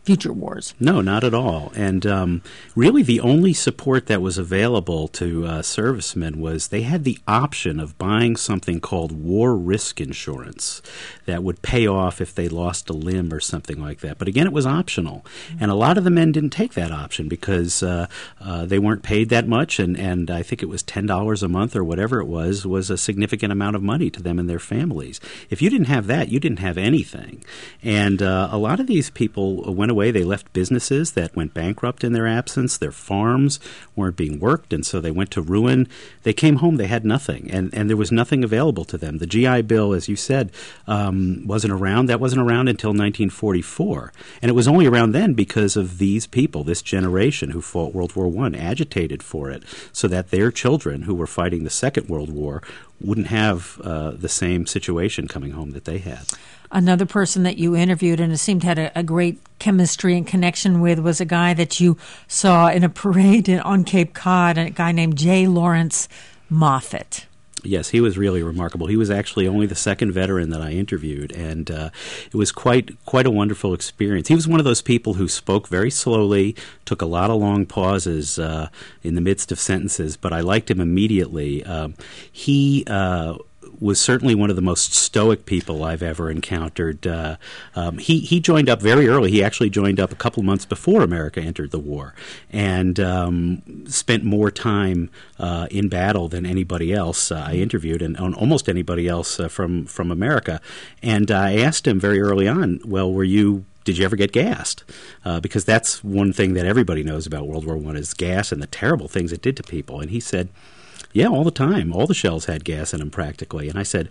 future wars. No, not at all. And um, really the only support that was available to uh, servicemen was they had the option of buying something called war risk insurance that would pay off if they lost a limb or something like that. But again, it was optional. Mm-hmm. And a lot of the men didn't take that option because uh, uh, they weren't paid that much, and, and I think it was ten dollars a month or whatever it was, was a significant amount of money to them and their families. If you didn't have that, you didn't have anything. And uh, a lot of these people went away. They left businesses that went bankrupt in their absence. Their farms weren't being worked, and so they went to ruin. They came home, they had nothing, and, and there was nothing available to them. The G I Bill, as you said, um, wasn't around. That wasn't around until nineteen forty-four. And it was only around then because of these people, this generation who fought World War One, agitated for it so that their children who were fighting the Second World War wouldn't have uh, the same situation coming home that they had. Another person that you interviewed and it seemed to had a, a great chemistry and connection with was a guy that you saw in a parade in, on Cape Cod, a guy named J. Lawrence Moffett. Yes, he was really remarkable. He was actually only the second veteran that I interviewed, and uh, it was quite quite a wonderful experience. He was one of those people who spoke very slowly, took a lot of long pauses uh, in the midst of sentences, but I liked him immediately. Um, he uh, was certainly one of the most stoic people I've ever encountered. Uh, um, he he joined up very early. He actually joined up a couple of months before America entered the war, and um, spent more time uh, in battle than anybody else uh, I interviewed, and on almost anybody else uh, from from America. And I asked him very early on, "Well, were you?" Did you ever get gassed? Uh, because that's one thing that everybody knows about World War One is gas and the terrible things it did to people. And he said, yeah, all the time. All the shells had gas in them practically. And I said,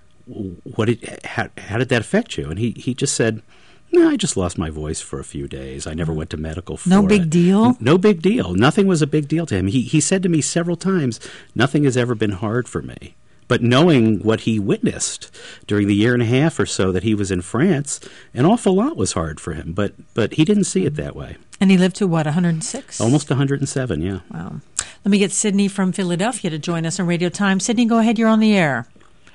"What did? How, how did that affect you?" And he, he just said, "No, I just lost my voice for a few days. I never went to medical for it." No big deal? No big deal. Nothing was a big deal to him. He he said to me several times, "Nothing has ever been hard for me." But knowing what he witnessed during the year and a half or so that he was in France, an awful lot was hard for him. But but he didn't see it that way. And he lived to, what, one hundred six? Almost one hundred seven, yeah. Wow. Let me get Sydney from Philadelphia to join us on Radio Time. Sydney, go ahead. You're on the air.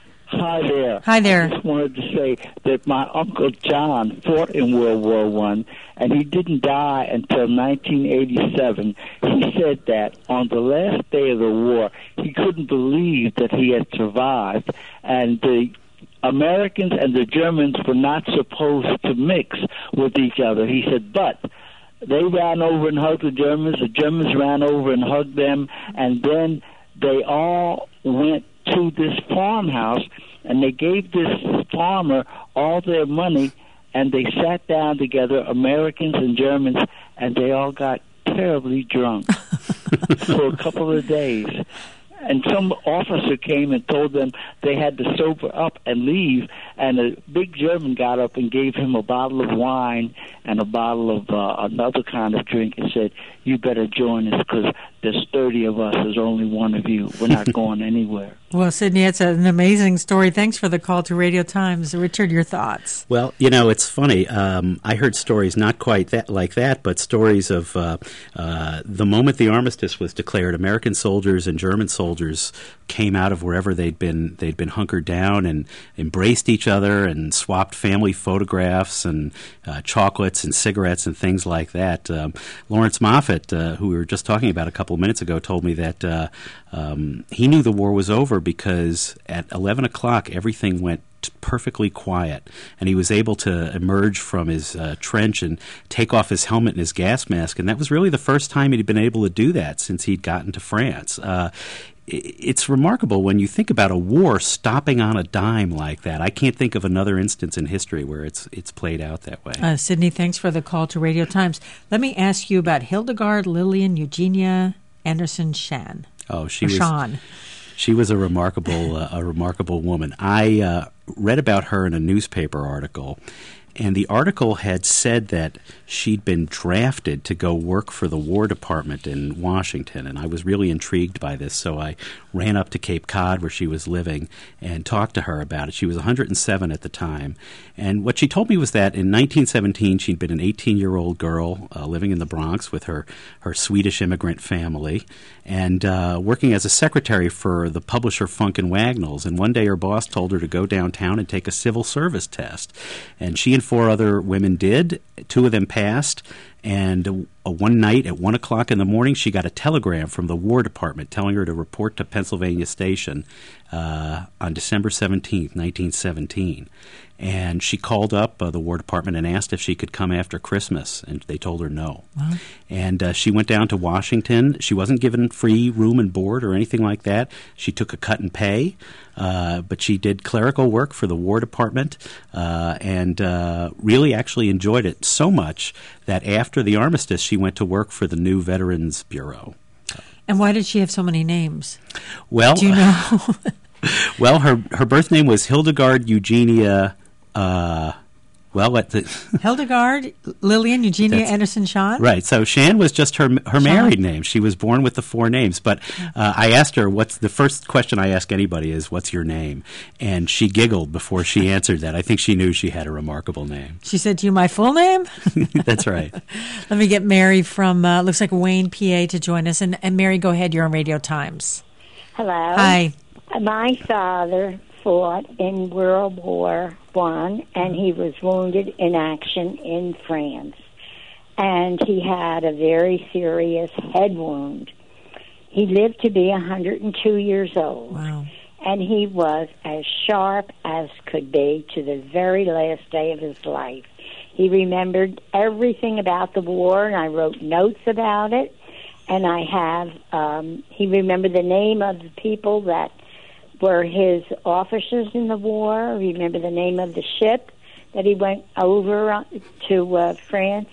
Hi there. Hi there. I just wanted to say that my Uncle John fought in World War One, and he didn't die until nineteen eighty-seven. He said that on the last day of the war, he couldn't believe that he had survived, and the Americans and the Germans were not supposed to mix with each other. He said, but they ran over and hugged the Germans, the Germans ran over and hugged them, and then they all went to this farmhouse, and they gave this farmer all their money, and they sat down together, Americans and Germans, and they all got terribly drunk for a couple of days. And some officer came and told them they had to sober up and leave, and a big German got up and gave him a bottle of wine and a bottle of uh, another kind of drink and said, "You better join us because there's thirty of us, there's only one of you. We're not going anywhere." Well, Sydney, it's an amazing story. Thanks for the call to Radio Times. Richard, your thoughts? Well, you know, it's funny. Um, I heard stories not quite that like that, but stories of uh, uh, the moment the armistice was declared, American soldiers and German soldiers came out of wherever they'd been they'd been hunkered down and embraced each other and swapped family photographs and uh, chocolates and cigarettes and things like that. Um, Lawrence Moffett, uh, who we were just talking about a couple of minutes ago, told me that uh, um, he knew the war was over because at eleven o'clock everything went perfectly quiet, and he was able to emerge from his uh, trench and take off his helmet and his gas mask, and that was really the first time he'd been able to do that since he'd gotten to France. Uh, it's remarkable when you think about a war stopping on a dime like that. I can't think of another instance in history where it's it's played out that way. Uh, Sydney, thanks for the call to Radio Times. Let me ask you about Hildegard Lillian Eugenia Anderson Shan. Oh, she or was Sean. She was a remarkable uh, a remarkable woman. I uh, read about her in a newspaper article, and the article had said that she'd been drafted to go work for the War Department in Washington, and I was really intrigued by this, so I ran up to Cape Cod where she was living and talked to her about it. She was one hundred seven at the time, and what she told me was that in nineteen seventeen she'd been an eighteen-year-old girl uh, living in the Bronx with her, her Swedish immigrant family and uh, working as a secretary for the publisher Funk and Wagnalls, and one day her boss told her to go downtown and take a civil service test, and she and four other women did. Two of them passed, and uh, one night at one o'clock in the morning, she got a telegram from the War Department telling her to report to Pennsylvania Station uh, on December seventeenth, nineteen seventeen. And she called up uh, the War Department and asked if she could come after Christmas, and they told her no. Wow. And uh, she went down to Washington. She wasn't given free room and board or anything like that. She took a cut in pay, uh, but she did clerical work for the War Department uh, and uh, really actually enjoyed it so much that after the armistice, she went to work for the new Veterans Bureau. And why did she have so many names? Well, do you know? well, her her birth name was Hildegard Eugenia. Uh, well, what the Hildegard Lillian Eugenia That's, Anderson Shan? Right. So Shan was just her her married name. She was born with the four names. But uh, I asked her, "What's the first question I ask anybody is, what's your name?" And she giggled before she answered that. I think she knew she had a remarkable name. She said to you, "My full name?" That's right. Let me get Mary from uh, looks like Wayne, P A, to join us. And, and Mary, go ahead. You're on Radio Times. Hello. Hi. My father fought in World War One, and he was wounded in action in France. And he had a very serious head wound. He lived to be one hundred two years old. Wow. And he was as sharp as could be to the very last day of his life. He remembered everything about the war, and I wrote notes about it. And I have, um, he remembered the name of the people that were his officers in the war. Remember the name of the ship that he went over to uh, France.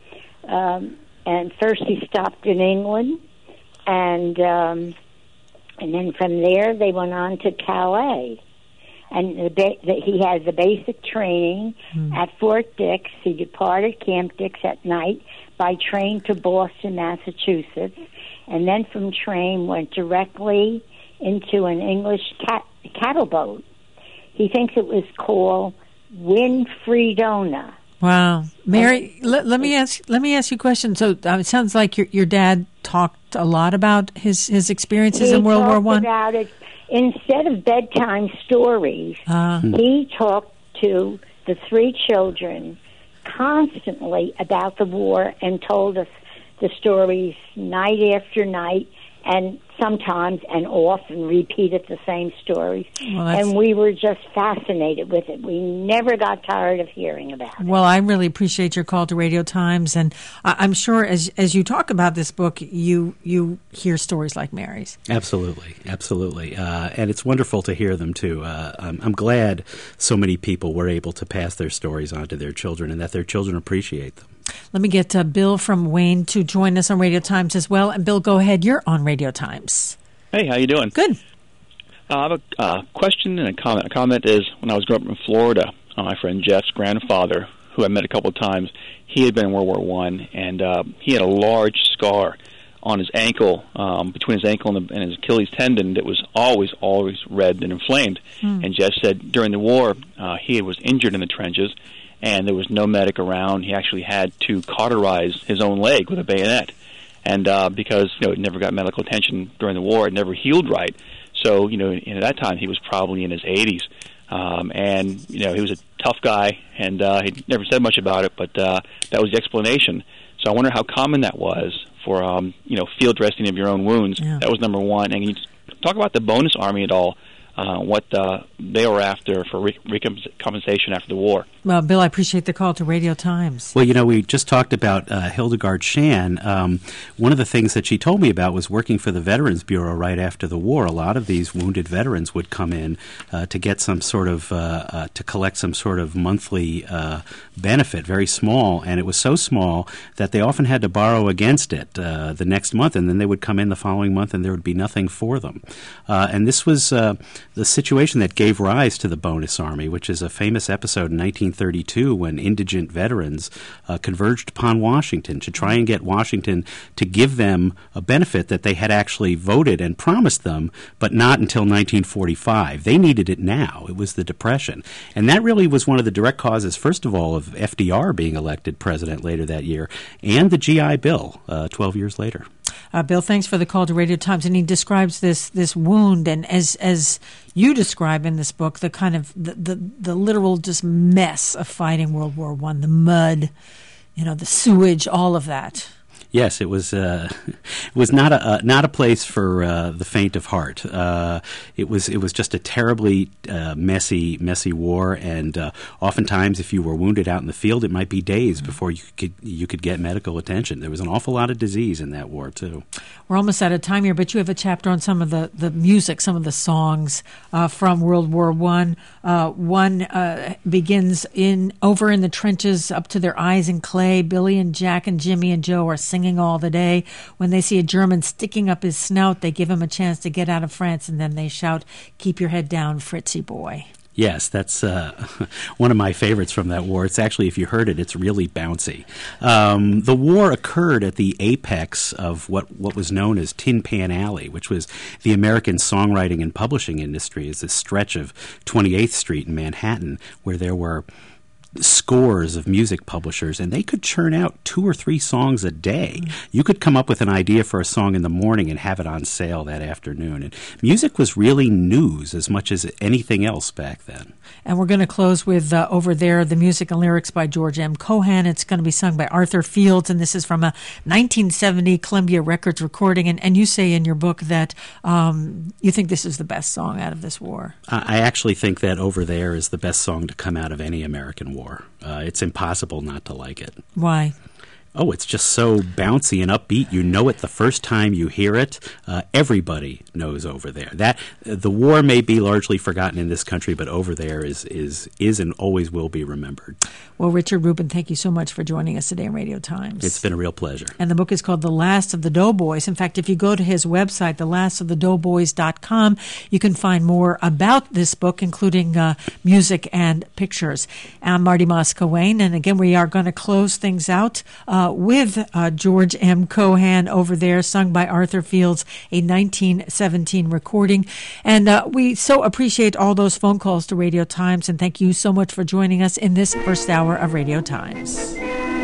Um, and first he stopped in England, and um, and then from there they went on to Calais. And the ba- the, he had the basic training mm. at Fort Dix. He departed Camp Dix at night by train to Boston, Massachusetts, and then from train went directly into an English cat- cattle boat. He thinks it was called Winfriedona. Wow, Mary, let, let me ask let me ask you a question. So uh, it sounds like your your dad talked a lot about his, his experiences he in World War One. About it instead of bedtime stories. Uh, he talked to the three children constantly about the war and told us the stories night after night, and sometimes and often repeated the same stories. Well, and we were just fascinated with it. We never got tired of hearing about it. Well, I really appreciate your call to Radio Times, and I- I'm sure as as you talk about this book, you you hear stories like Mary's. Absolutely, absolutely, uh, and it's wonderful to hear them too. Uh, I'm, I'm glad so many people were able to pass their stories on to their children, and that their children appreciate them. Let me get uh, Bill from Wayne to join us on Radio Times as well. And Bill, go ahead. You're on Radio Times. Hey, how you doing? Good. Uh, I have a uh, question and a comment. A comment is, when I was growing up in Florida, uh, my friend Jeff's grandfather, who I met a couple of times, he had been in World War One, and uh, he had a large scar on his ankle, um, between his ankle and, the, and his Achilles tendon, that was always, always red and inflamed. Hmm. And Jeff said during the war, uh, he was injured in the trenches, and there was no medic around. He actually had to cauterize his own leg with a bayonet. And uh, because, you know, it never got medical attention during the war, it never healed right. So, you know, in, at that time, he was probably in his eighties. Um, and, you know, he was a tough guy, and uh, he never said much about it, but uh, that was the explanation. So I wonder how common that was for, um, you know, field dressing of your own wounds. Yeah. That was number one. And can you talk about the bonus army at all? Uh, what uh, they were after for re- recompensation after the war. Well, Bill, I appreciate the call to Radio Times. Well, you know, we just talked about uh, Hildegard Shan. Um, one of the things that she told me about was working for the Veterans Bureau right after the war. A lot of these wounded veterans would come in uh, to get some sort of, uh, uh, to collect some sort of monthly uh, benefit, very small, and it was so small that they often had to borrow against it uh, the next month, and then they would come in the following month and there would be nothing for them. Uh, and this was uh, the situation that gave rise to the Bonus Army, which is a famous episode in nineteen thirty-two when indigent veterans uh, converged upon Washington to try and get Washington to give them a benefit that they had actually voted and promised them, but not until nineteen forty-five. They needed it now. It was the Depression. And that really was one of the direct causes, first of all, of F D R being elected president later that year, and the G I Bill uh, twelve years later. Uh, Bill, thanks for the call to Radio Times. And he describes this this wound, and as as you describe in this book, the kind of the the, the literal just mess of fighting World War One, the mud, you know, the sewage, all of that. Yes, it was. Uh, it was not a uh, not a place for uh, the faint of heart. Uh, it was. It was just a terribly uh, messy, messy war, and uh, oftentimes, if you were wounded out in the field, it might be days before you could you could get medical attention. There was an awful lot of disease in that war too. We're almost out of time here, but you have a chapter on some of the, the music, some of the songs uh, from World War One. Uh, one uh, begins in over in the trenches, up to their eyes in clay. Billy and Jack and Jimmy and Joe are singing all the day. When they see a German sticking up his snout, they give him a chance to get out of France, and then they shout, "Keep your head down, Fritzy boy." Yes, that's uh, one of my favorites from that war. It's actually, if you heard it, it's really bouncy. Um, the war occurred at the apex of what, what was known as Tin Pan Alley, which was the American songwriting and publishing industry. It's this stretch of twenty-eighth Street in Manhattan where there were scores of music publishers, and they could churn out two or three songs a day. Mm. You could come up with an idea for a song in the morning and have it on sale that afternoon. And music was really news as much as anything else back then. And we're going to close with uh, Over There, the music and lyrics by George M. Cohan. It's going to be sung by Arthur Fields, and this is from a nineteen seventy Columbia Records recording. And, and you say in your book that um, you think this is the best song out of this war. I actually think that Over There is the best song to come out of any American war. Uh, it's impossible not to like it. Why? Oh, it's just so bouncy and upbeat. You know it the first time you hear it. Uh, everybody knows Over There. That uh, the war may be largely forgotten in this country, but Over There is is is and always will be remembered. Well, Richard Rubin, thank you so much for joining us today on Radio Times. It's been a real pleasure. And the book is called The Last of the Doughboys. In fact, if you go to his website, the last of the doughboys dot com, you can find more about this book, including uh, music and pictures. I'm Marty Moss-Coane, and again, we are going to close things out uh, with uh, George M. Cohan, Over There, sung by Arthur Fields, a nineteen seventeen recording. And uh, we so appreciate all those phone calls to Radio Times, and thank you so much for joining us in this first hour of Radio Times.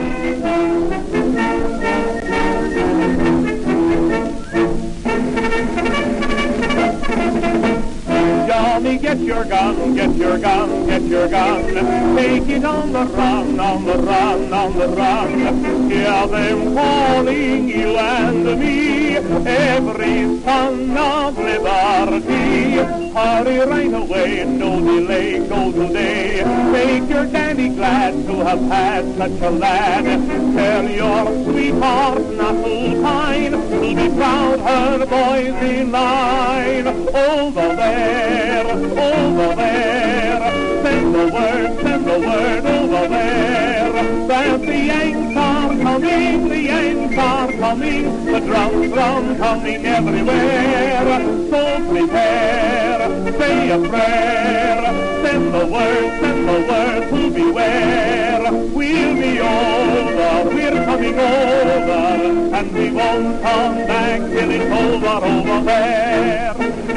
Johnny, get your gun, get your gun, get your gun. Take it on the run, on the run, on the run. Hear them calling you and me, every son of liberty. Hurry right away, no delay, go today. Make your daddy glad to have had such a lad. Tell your sweetheart not to pine, to be proud her boys in line. Over there, over there, send the word, send the word over there, that the Yanks are coming, the Yanks are coming, the drums, drums coming everywhere. So prepare, say a prayer, send the word, send the word to beware. We'll be over, we're coming over, and we won't come back till it's over, over there.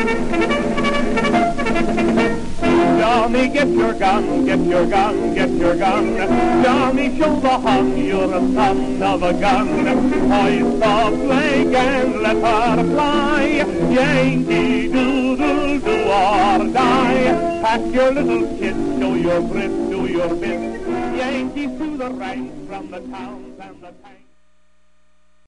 Johnny, get your gun, get your gun, get your gun. Johnny, show the Hun you're a son of a gun. Hoist the flag and let her fly. Yankee Doodle, do or die. Pack your little kit, show your grit, do your bit. Yankees to the ranks from the towns and the tanks.